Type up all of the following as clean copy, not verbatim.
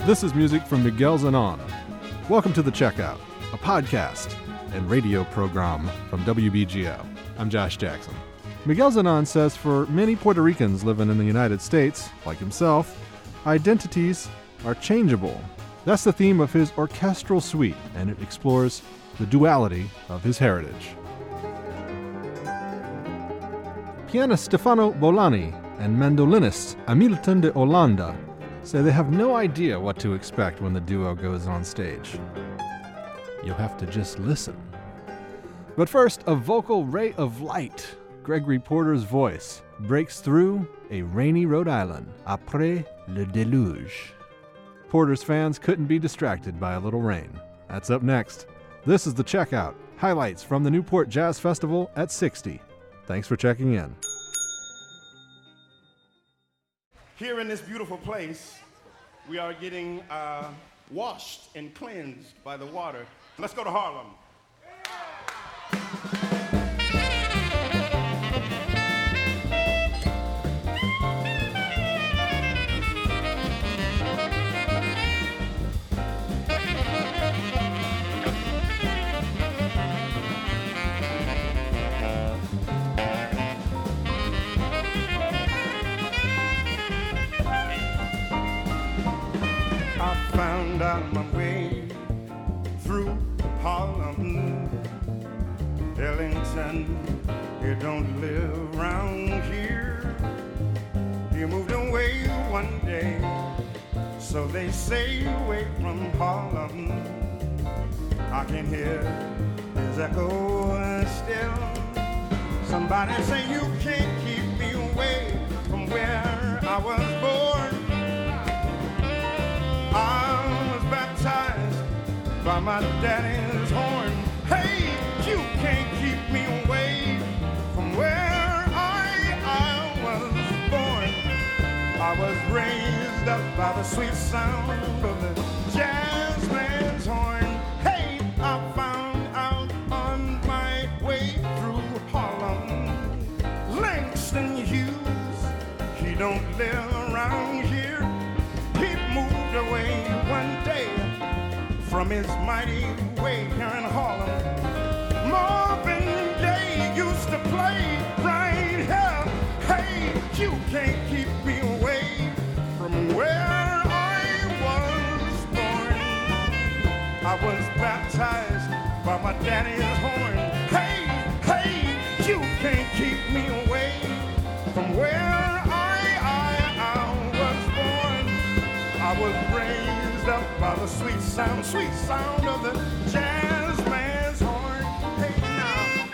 This is music from Miguel Zenon. Welcome to The Checkout, a podcast and radio program from WBGO. I'm Josh Jackson. Miguel Zenon says for many Puerto Ricans living in the United States, like himself, identities are changeable. That's the theme of his orchestral suite, and it explores the duality of his heritage. Pianist Stefano Bolani and mandolinist Hamilton de Holanda say they have no idea what to expect when the duo goes on stage. You'll have to just listen. But first, a vocal ray of light. Gregory Porter's voice breaks through a rainy Rhode Island, après le déluge. Porter's fans couldn't be distracted by a little rain. That's up next. This is The Checkout, highlights from the Newport Jazz Festival at 60. Thanks for checking in. Here in this beautiful place, we are getting washed and cleansed by the water. Let's go to Harlem. Found out my way through Harlem, Ellington, you don't live around here. You moved away one day, so they say, away from Harlem. I can hear his echo still. Somebody say you can't keep me away from where I was born. I was baptized by my daddy's horn. Hey, you can't keep me away from where I was born. I was raised up by the sweet sound of the jazz man's horn. Hey, I found out on my way through Harlem, Langston Hughes, he don't live around here. Away one day from his mighty way here in Harlem. Marvin Gaye used to play right here. Hey, you can't keep me away from where I was born. I was baptized by my daddy's horn. Hey, you can't keep me away from where I was raised up by the sweet sound of the jazz man's horn. Hey now,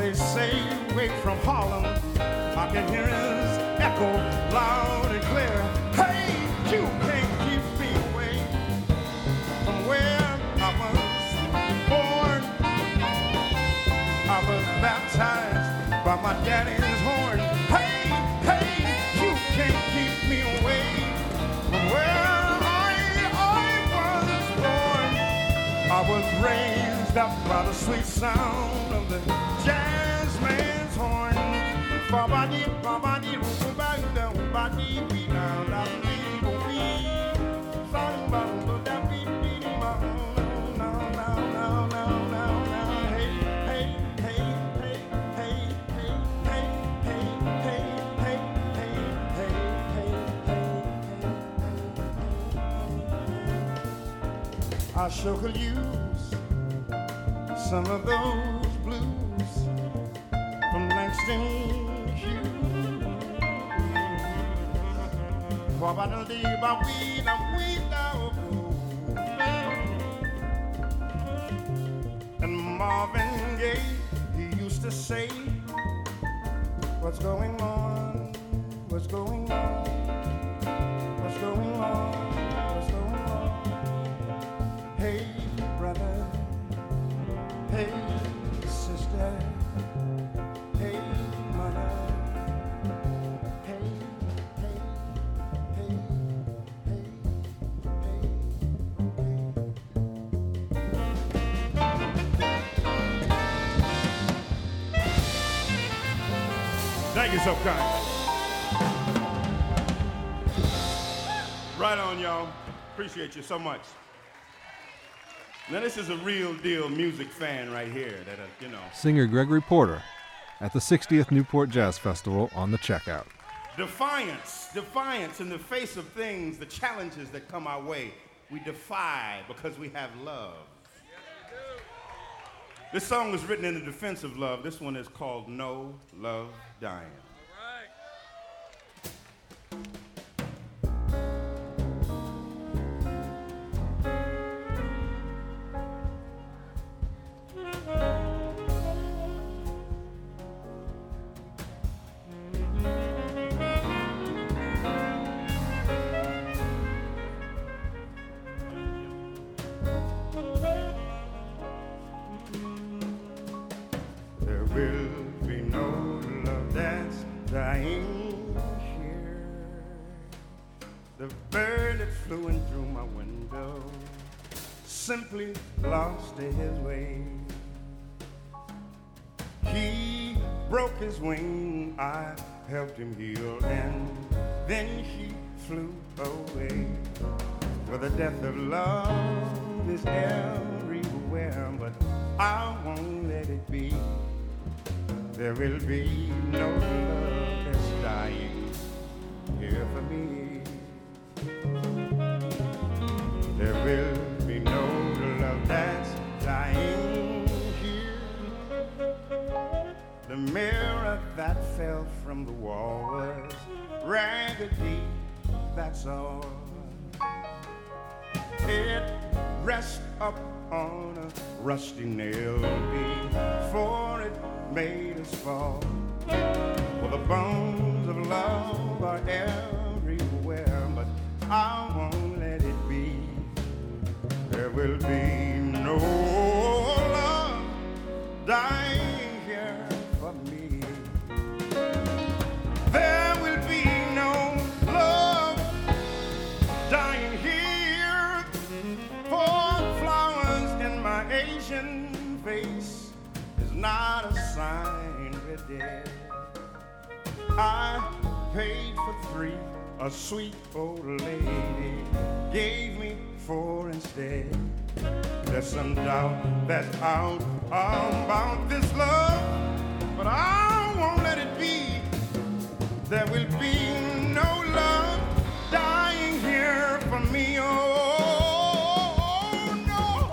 they say, way from Harlem, I can hear his echo loud and clear. Hey, you can't keep me away from where I was born. I was baptized by my daddy's horn. Hey, hey, you can't keep me away from where I was raised up by the sweet sound of the jazz man's horn. Ba-ba-dee, ba-ba-dee, ba-ba-dee, ba-ba-dee, I sure could use some of those blues from Langston Hughes. And Marvin Gaye, he used to say, what's going on, what's going on, what's going on, what's going on. Hey, brother, hey, sister, hey, mother, hey, hey, hey, hey, hey, Thank you so kind. Right on, y'all. Appreciate you so much. Now, this is a real deal music fan right here that, Singer Gregory Porter at the 60th Newport Jazz Festival on the checkout. Defiance in the face of things, the challenges that come our way. We defy because we have love. Yes, we do. This song was written in the defense of love. This one is called No Love Dying. Simply lost his way. He broke his wing, I helped him heal, and then he flew away. For the death of love is everywhere, but I won't let it be. There will be no love that's dying here for me. There will be no love that's dying here. The mirror that fell from the wall was raggedy, that's all. It rests up on a rusty nail before it made us fall. Well, the bones of love are everywhere, but I won't let it be. There will be no love dying here for me. There will be no love dying here, for flowers in my Asian face is not a sign we're dead. I paid for 3, a sweet old lady gave me 4 instead. There's some doubt that's out about this love, but I won't let it be. There will be no love dying here for me. Oh, no.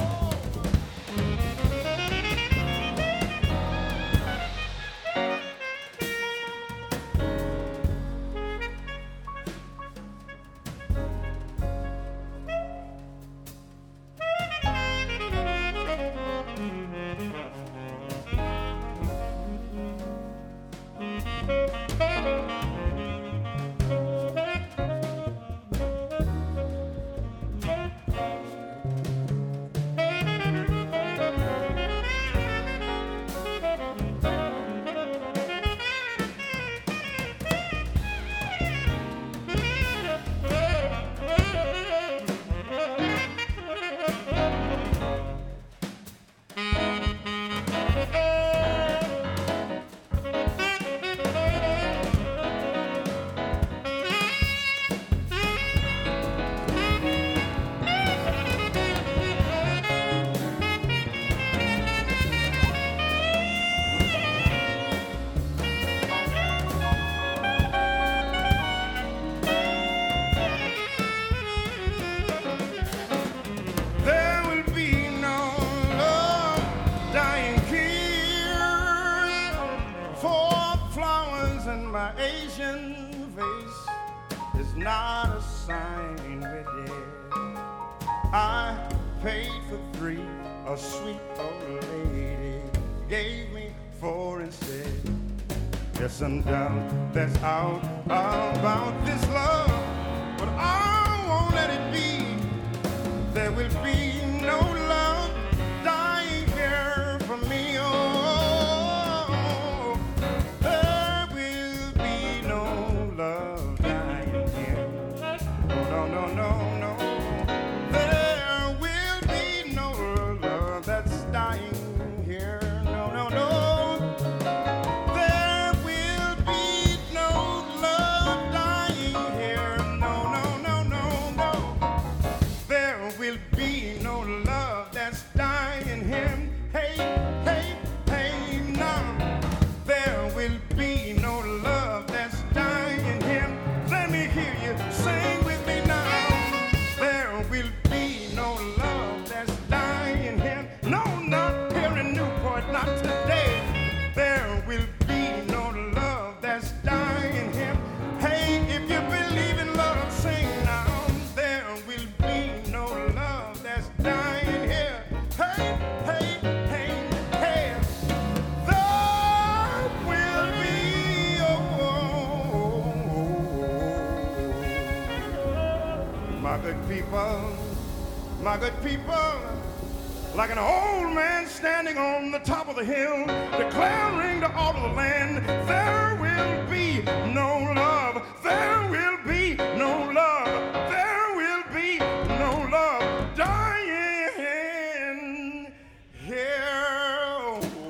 paid for 3. A sweet old lady gave me 4 instead. There's some doubt that's out about this love, but I won't let it be. There will be no love dying here for me. Oh, there will be no love dying here. No, no, no, no, no. There will be no love that's dying here. No, no, no. There will be no love dying here. No, no, no, no, no. There will be no love that's dying here. Hey, hey, hey, no. There will be no love that's dying here. Let me hear you sing with me now. There will be no love that's dying here. No, not here in Newport, not today. There will be no love that's dying here. Hey, if you believe in love, sing now. There will be no love that's dying here. Hey, hey, hey, hey. There will be, my good people, my good people, like an old man standing on the top of the hill, declaring to all of the land, there will be no love, there will be no love, there will be no love dying here.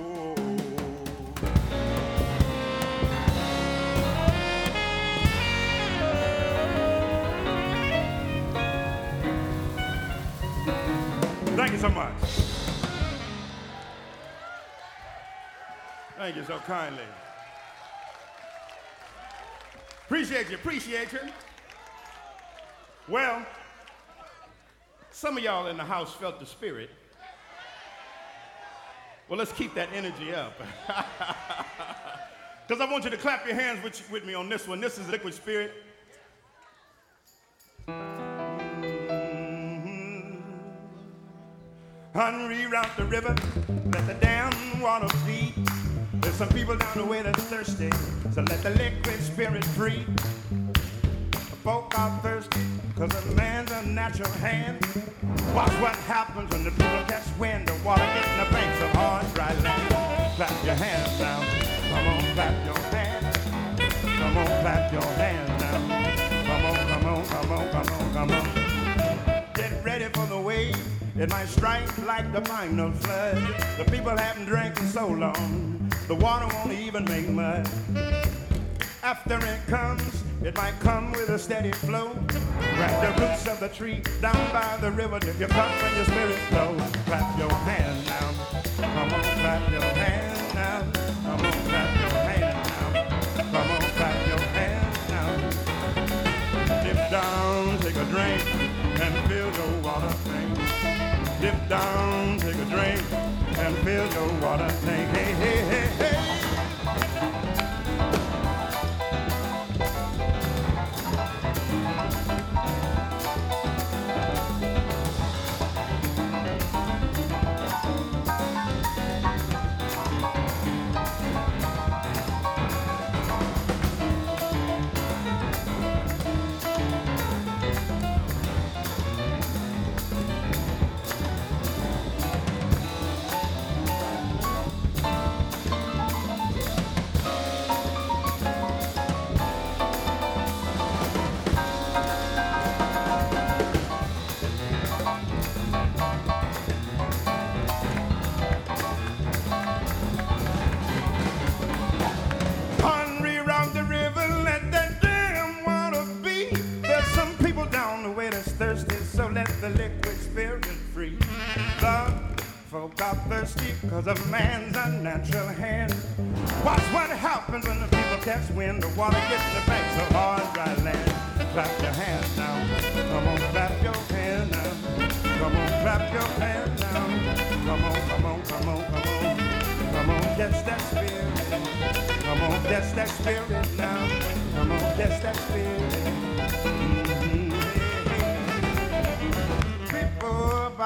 Thank you so much. Thank you so kindly. Appreciate you, appreciate you. Well, some of y'all in the house felt the spirit. Well, let's keep that energy up. Because I want you to clap your hands with me on this one. This is Liquid Spirit. Reroute the river, let the damn water feed. There's some people down the way that's thirsty, so let the liquid spirit free. The folk are thirsty, cause a man's a natural hand. Watch what happens when the people catch wind. The water gets in the banks of hard, dry land. Clap your hands now, come on, clap your hands. Come on, clap your hands now. Come on, come on, come on, come on, come on. Get ready for the wave. It might strike like the final flood. The people haven't drank in so long, the water won't even make mud. After it comes, it might come with a steady flow. Grab the roots of the tree down by the river, dip your cup and your spirit flow. Clap your hands now, come on, clap your hands now. Come on, clap your hands now. Come on, clap your hands now. Dip down, take a drink, and feel your water thing. Dip down, take a drink, and fill your water tank. Hey, hey, hey, hey. The liquid spirit free. The folk are thirsty cause a man's unnatural hand. Watch what happens when the people catch wind. The water gets in the banks of hard, dry land. Clap your hands now. Come on, clap your hands now. Come on, clap your hands now. Come on, come on, come on, come on. Come on, catch that spirit. Come on, catch that spirit now. Come on, catch that spirit.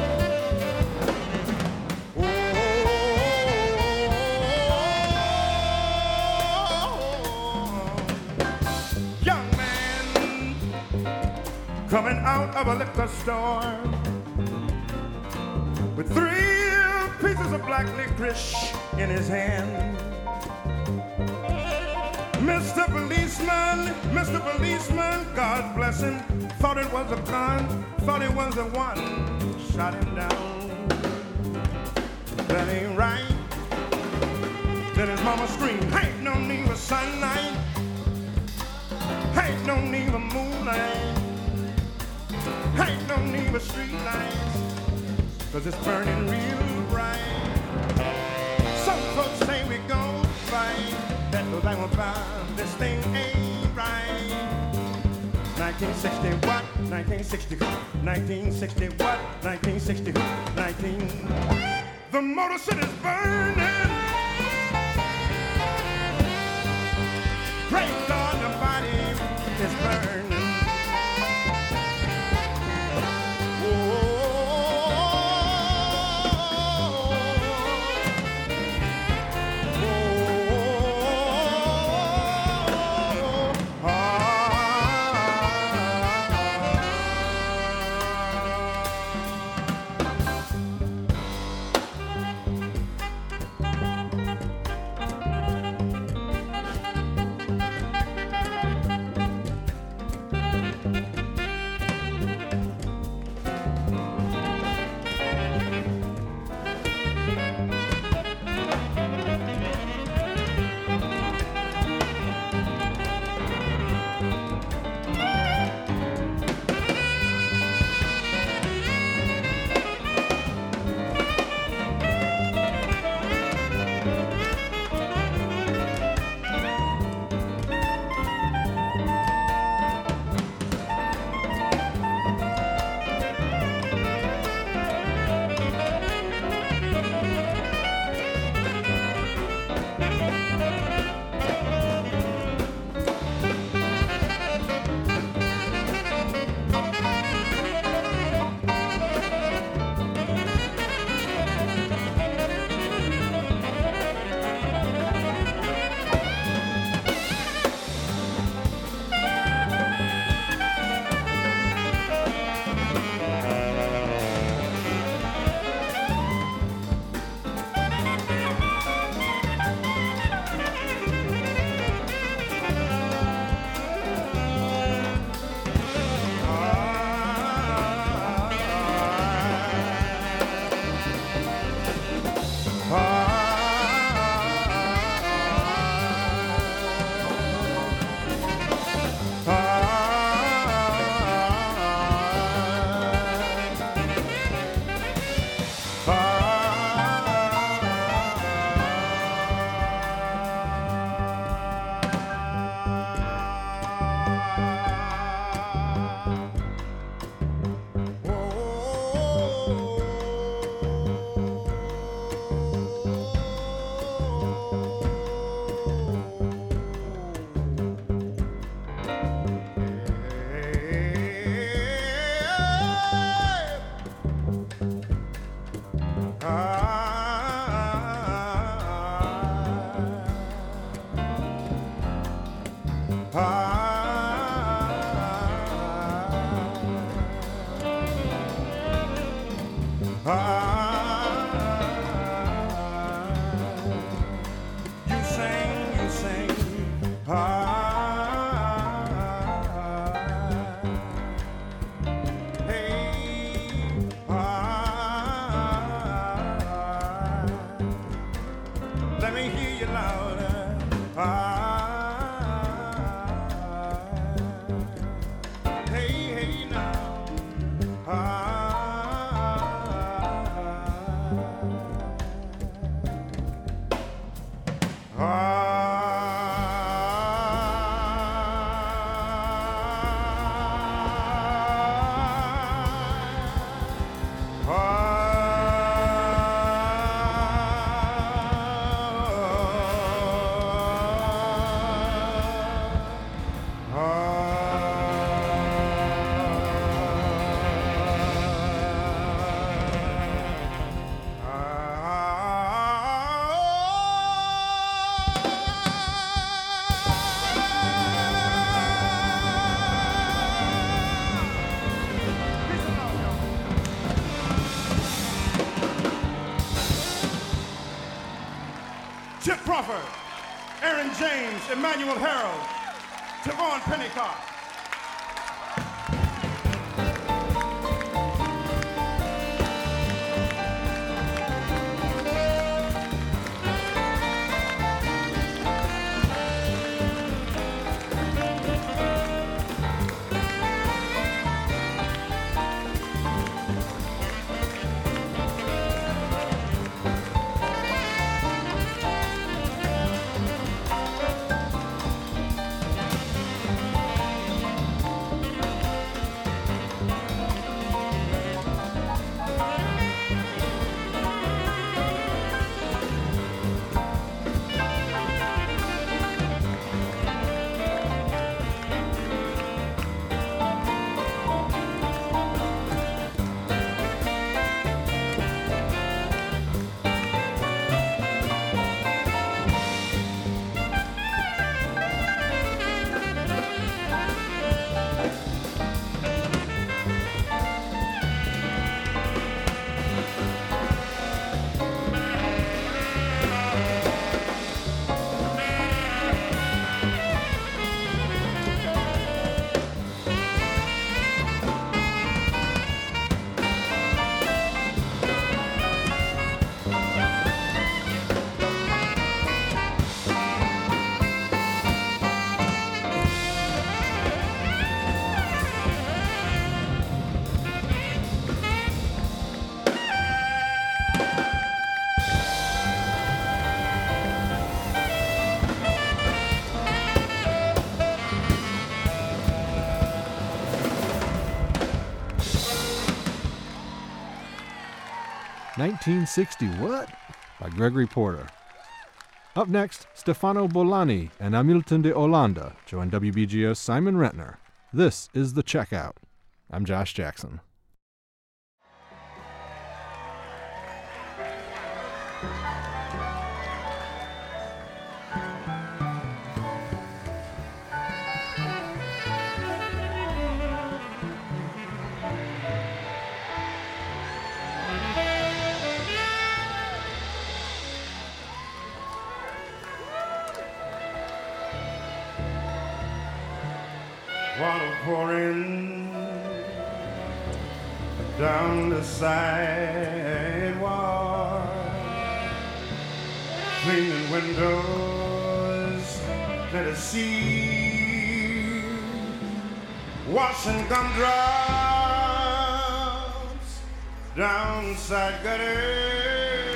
of a liquor store with 3 pieces of black licorice in his hand. Mr. Policeman, God bless him, thought it was a gun, thought it was the one, shot him down. That ain't right. Then his mama screamed, ain't no need for sunlight, ain't no need for moonlight, ain't no need for street lights, 'cause it's burning real bright. Some folks say we gon' fight, that the thing about this thing ain't right. 1960 what? 1960 who? 1960 what? 1960 who? 19. The Motor City's burning. Great God, the body is burning. Crawford, Aaron James, Emmanuel Harold, Tavon Pennycock. "1960 What?" by Gregory Porter. Up next, Stefano Bolani and Hamilton de Holanda join WBGO's Simon Rentner. This is The Checkout. I'm Josh Jackson. Water pouring down the sidewalk, cleaning windows, let us see, washing gumdrops down side gutters,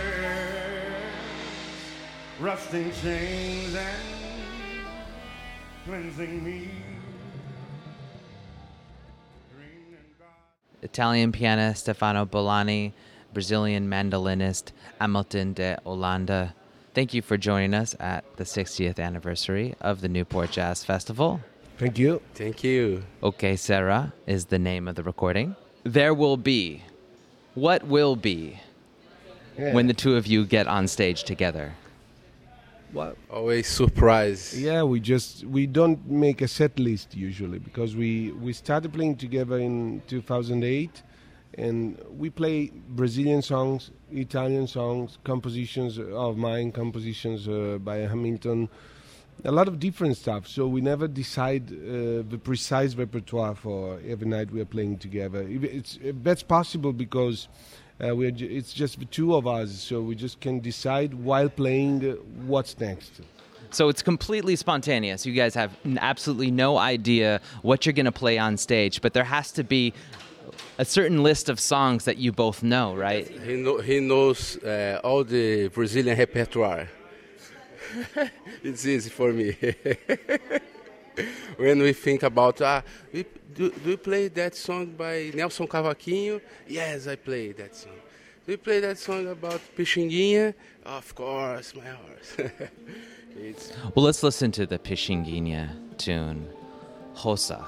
rusting chains and cleansing me. Italian pianist Stefano Bolani, Brazilian mandolinist Hamilton de Holanda. Thank you for joining us at the 60th anniversary of the Newport Jazz Festival. Thank you. Thank you. Okay, Sarah is the name of the recording. There will be. What will be when the two of you get on stage together? Well, Always surprise. yeah, we don't make a set list usually because we started playing together in 2008, and we play Brazilian songs, Italian songs, compositions of mine, compositions by Hamilton, a lot of different stuff. So we never decide the precise repertoire for every night we are playing together. That's possible because it's just the two of us, so we just can decide while playing what's next. So it's completely spontaneous. You guys have absolutely no idea what you're going to play on stage, but there has to be a certain list of songs that you both know, right? He knows all the Brazilian repertoire. It's easy for me. When we think about, do you play that song by Nelson Cavaquinho? Yes, I play that song. Do you play that song about Pixinguinha? Of course, my horse. Well, let's listen to the Pixinguinha tune, Rosa.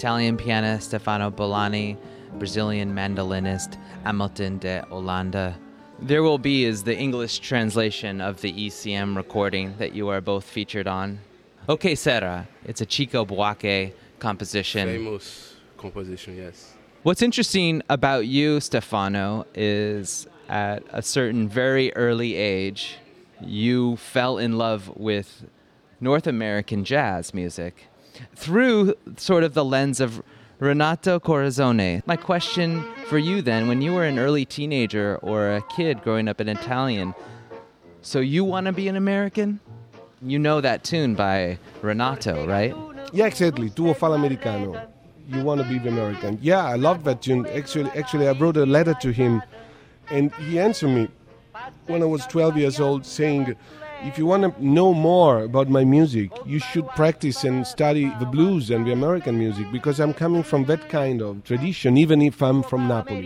Italian pianist Stefano Bolani, Brazilian mandolinist Hamilton de Holanda. There Will Be is the English translation of the ECM recording that you are both featured on. Ok Sera, it's a Chico Buarque composition. Famous composition, yes. What's interesting about you, Stefano, is at a certain very early age, you fell in love with North American jazz music through sort of the lens of Renato Corazzone. My question for you then, when you were an early teenager or a kid growing up in Italian, so you want to be an American? You know that tune by Renato, right? Yeah, exactly. Tuo fa l'americano. You want to be American. Yeah, I love that tune. Actually, I wrote a letter to him, and he answered me when I was 12 years old saying, if you want to know more about my music, you should practice and study the blues and the American music, because I'm coming from that kind of tradition, even if I'm from Napoli.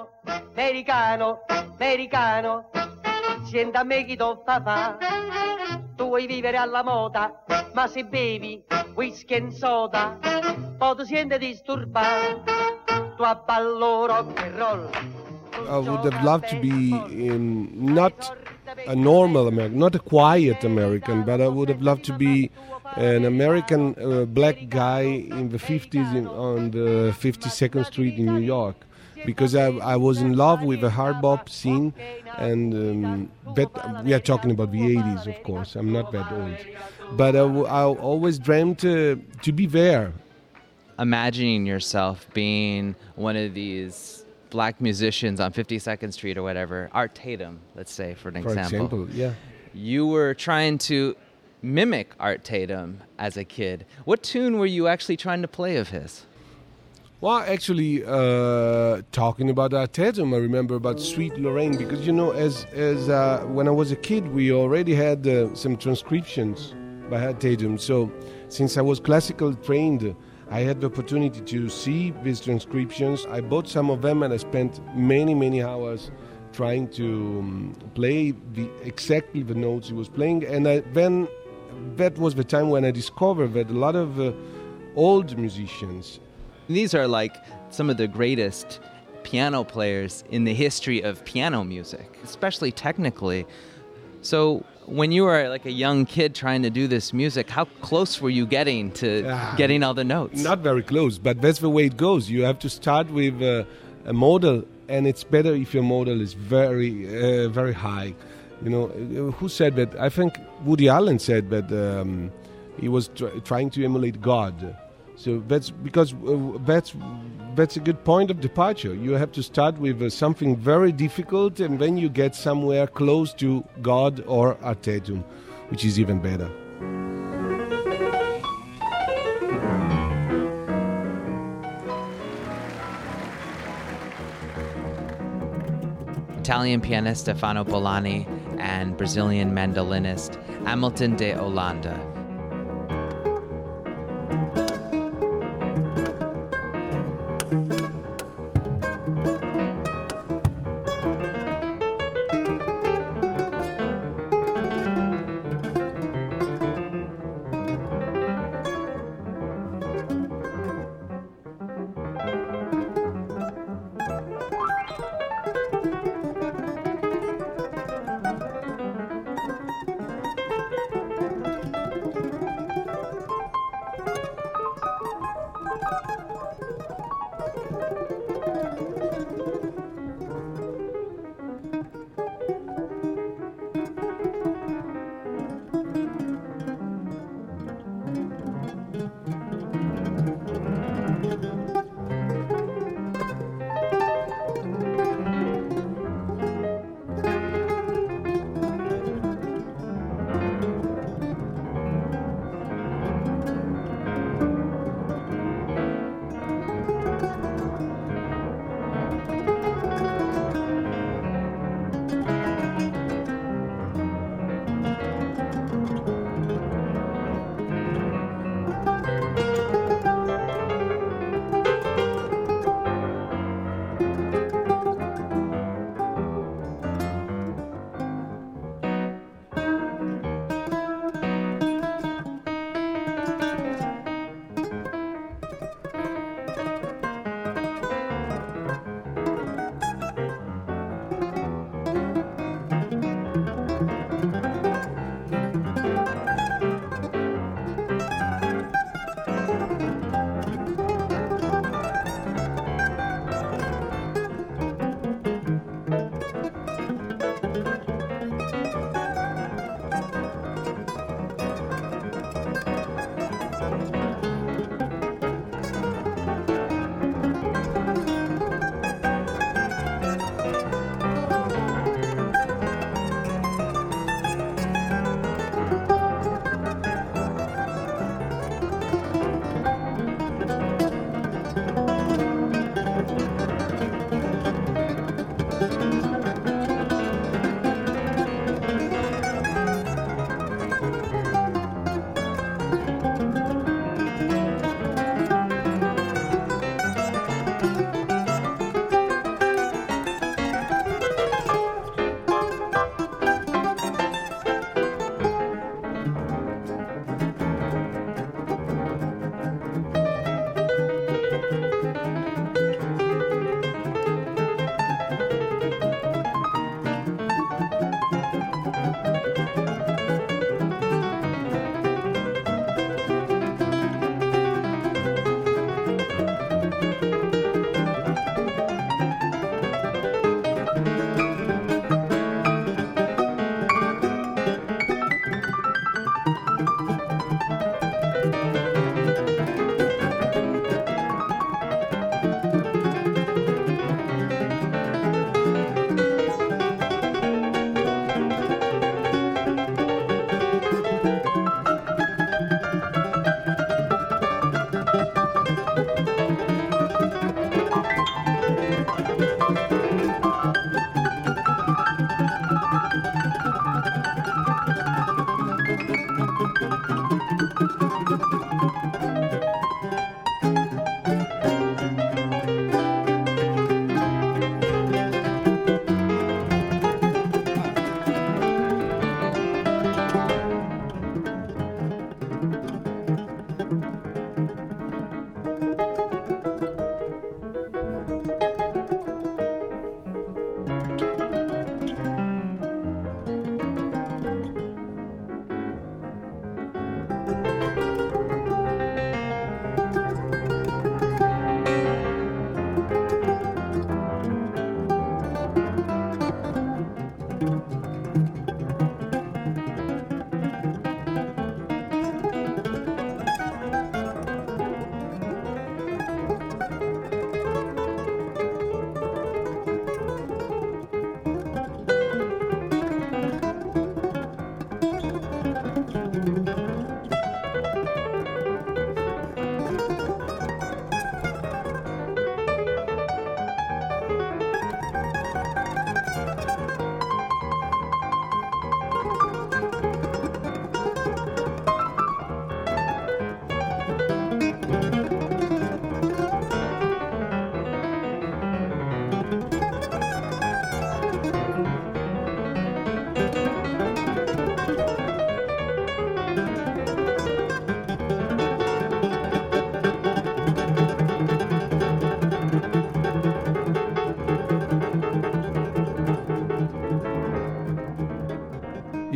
Americano, americano, sienta me chi do fa. Tu vuoi vivere alla moda, ma se bevi whisky and soda, poi tu siente disturbato, tu abballo rock and roll. I would have loved to be not a normal American, not a quiet American, but I would have loved to be an American black guy in the 50s on the 52nd Street in New York, because I was in love with the hard bop scene, and we are talking about the 80s, of course. I'm not that old, but I always dreamt to be there. Imagining yourself being one of these black musicians on 52nd Street or whatever, Art Tatum, let's say, for example. Yeah. You were trying to mimic Art Tatum as a kid. What tune were you actually trying to play of his? Well, actually, talking about Art Tatum, I remember about Sweet Lorraine, because, you know, as when I was a kid, we already had some transcriptions by Art Tatum. So since I was classical trained, I had the opportunity to see these transcriptions. I bought some of them, and I spent many, many hours trying to play exactly the notes he was playing. And then that was the time when I discovered that a lot of old musicians. These are like some of the greatest piano players in the history of piano music, especially technically. So when you were like a young kid trying to do this music, how close were you getting to getting all the notes? Not very close, but that's the way it goes. You have to start with a model, and it's better if your model is very, very high. You know, who said that? I think Woody Allen said that he was trying to emulate God. So that's because that's a good point of departure. You have to start with something very difficult, and then you get somewhere close to God or Art Tatum, which is even better. Italian pianist Stefano Bolani and Brazilian mandolinist Hamilton de Holanda.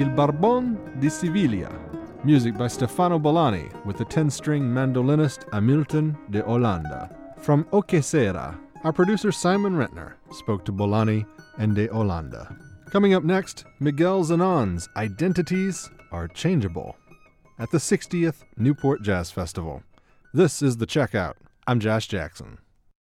Il Barbon di Siviglia, music by Stefano Bolani with the 10-string mandolinist Hamilton de Holanda. From O Que Sera, our producer Simon Rentner spoke to Bolani and de Holanda. Coming up next, Miguel Zenon's Identities Are Changeable at the 60th Newport Jazz Festival. This is The Checkout. I'm Josh Jackson.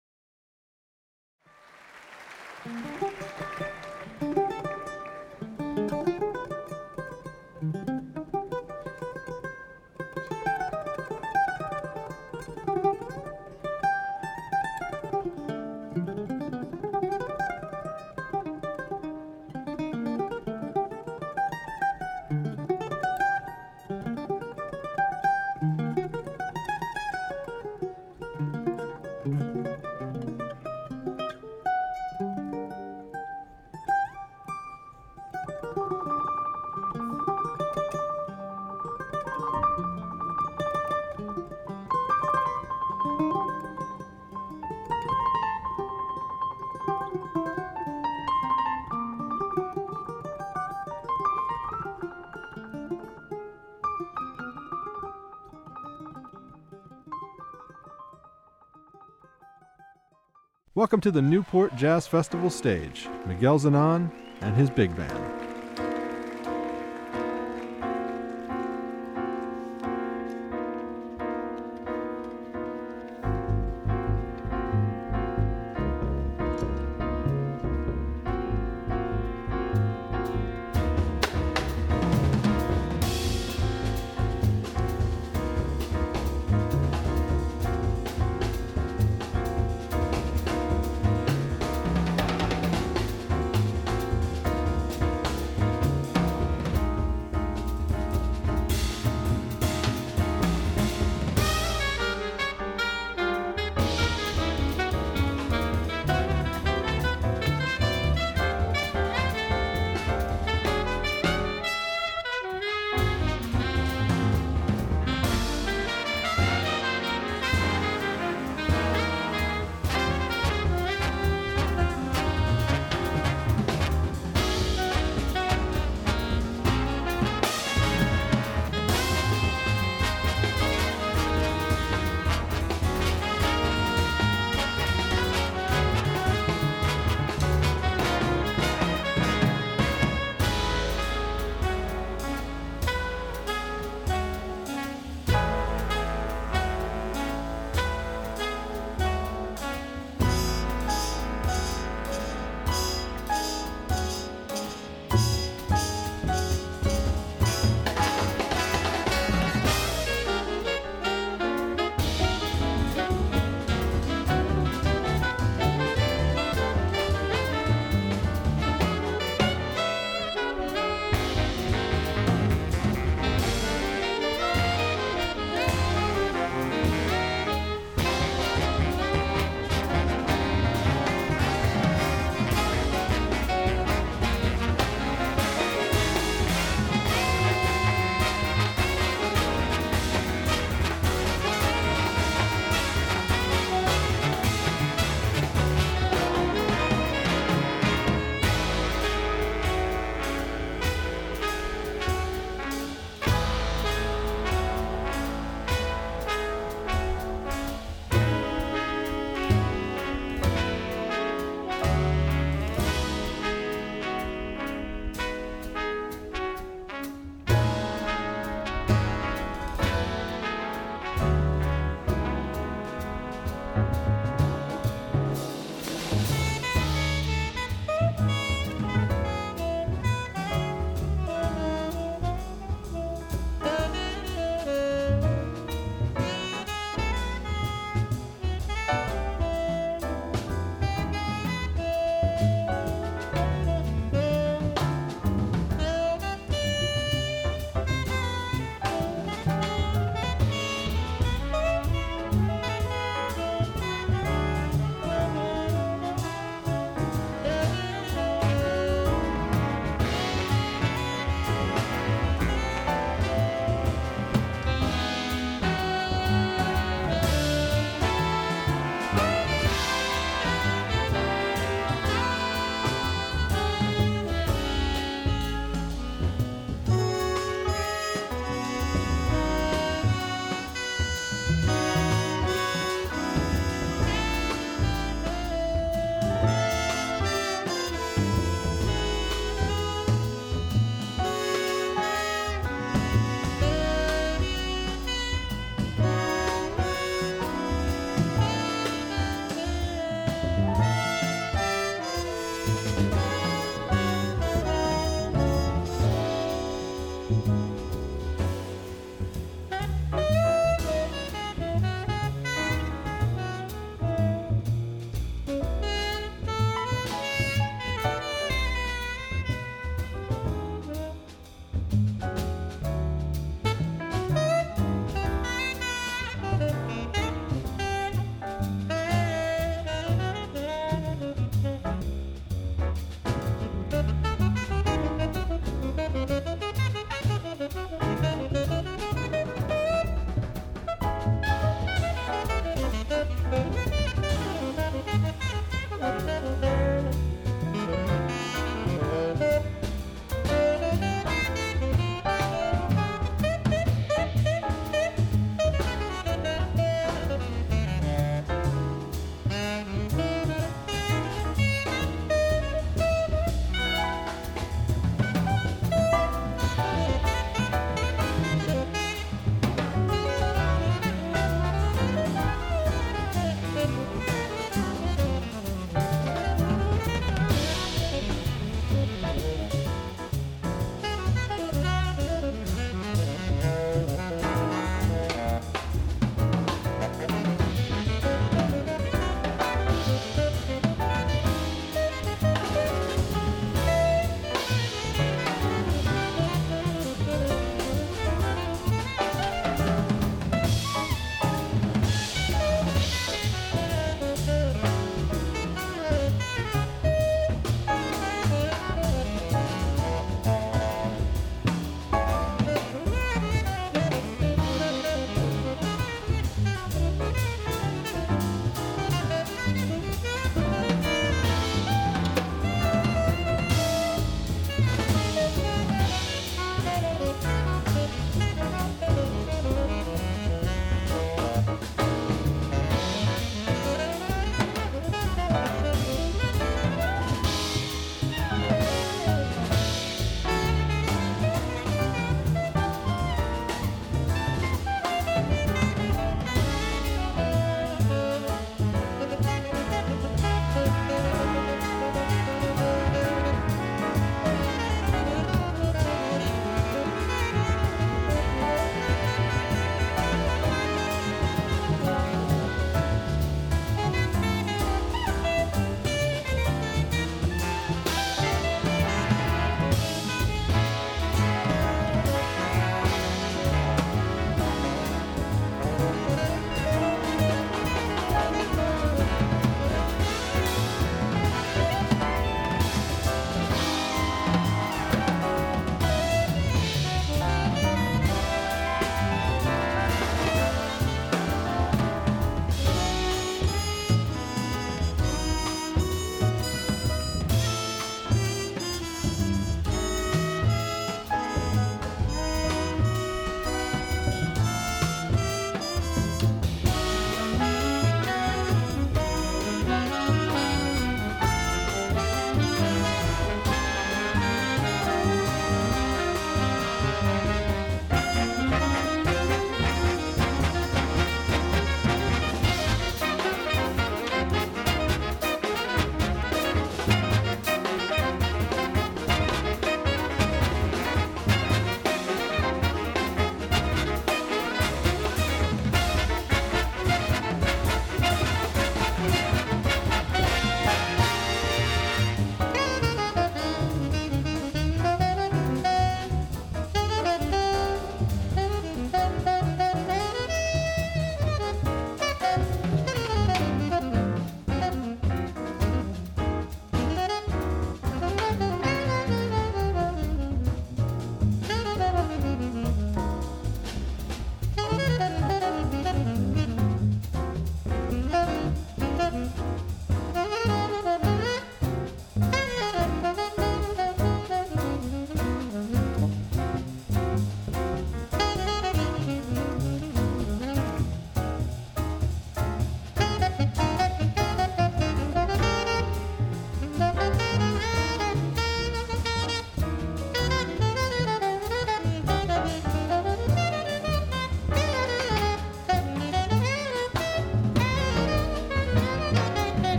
Welcome to the Newport Jazz Festival stage, Miguel Zenon and his big band.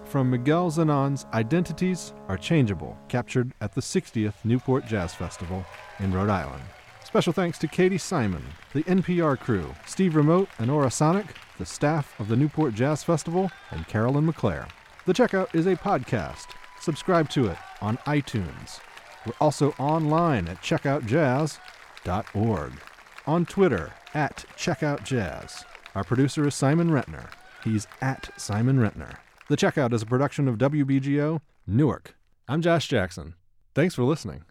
from Miguel Zanon's Identities Are Changeable, captured at the 60th Newport Jazz Festival in Rhode Island. Special thanks to Katie Simon, the NPR crew, Steve Remote and Aura Sonic, the staff of the Newport Jazz Festival, and Carolyn McClare. The Checkout is a podcast. Subscribe to it on iTunes. We're also online at checkoutjazz.org. On Twitter, at checkoutjazz. Our producer is Simon Rentner. He's at Simon Rentner. The Checkout is a production of WBGO, Newark. I'm Josh Jackson. Thanks for listening.